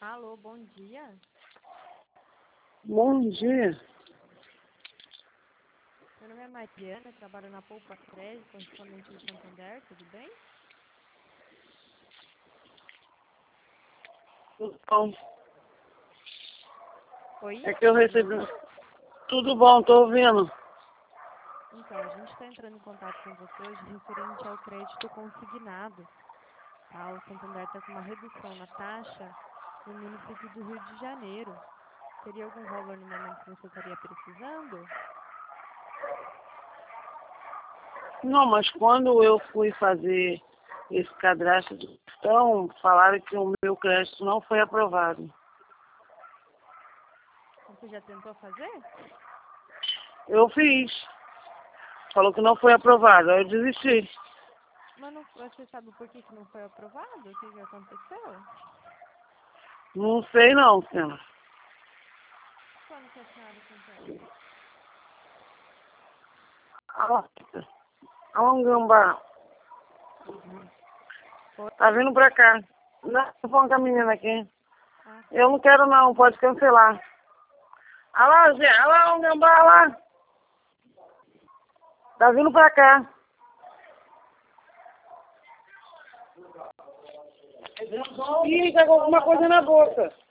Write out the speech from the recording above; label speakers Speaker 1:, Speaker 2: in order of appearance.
Speaker 1: Alô, bom dia.
Speaker 2: Bom dia.
Speaker 1: Meu nome é Mariana, trabalho na Poupa Crédito, correspondente do Santander, tudo bem?
Speaker 2: Tudo bom?
Speaker 1: Oi?
Speaker 2: É que eu
Speaker 1: Tá me
Speaker 2: recebi.
Speaker 1: ouvindo?
Speaker 2: Tudo bom, tô ouvindo.
Speaker 1: Então, a gente está entrando em contato com você hoje referente ao crédito consignado. Tá? O Santander está com uma redução na taxa no município do Rio de Janeiro. Teria algum valor no momento que você estaria precisando?
Speaker 2: Não, mas quando eu fui fazer esse cadastro do cartão, falaram que o meu crédito não foi aprovado.
Speaker 1: Você já tentou fazer?
Speaker 2: Eu fiz. Falou que não foi aprovado, aí eu desisti.
Speaker 1: Mas você sabe por que não foi aprovado? O que aconteceu?
Speaker 2: Não sei não, senhora.
Speaker 1: Como que a senhora tentou?
Speaker 2: Olha um gambá.
Speaker 1: Oi?
Speaker 2: Tá vindo pra cá. Não, tô falando com a menina aqui.
Speaker 1: Ah, tá.
Speaker 2: Eu não quero não, pode cancelar. Olha lá, Zé, olha lá um gambá lá. Tá vindo pra cá. Ih, tá com alguma coisa na boca.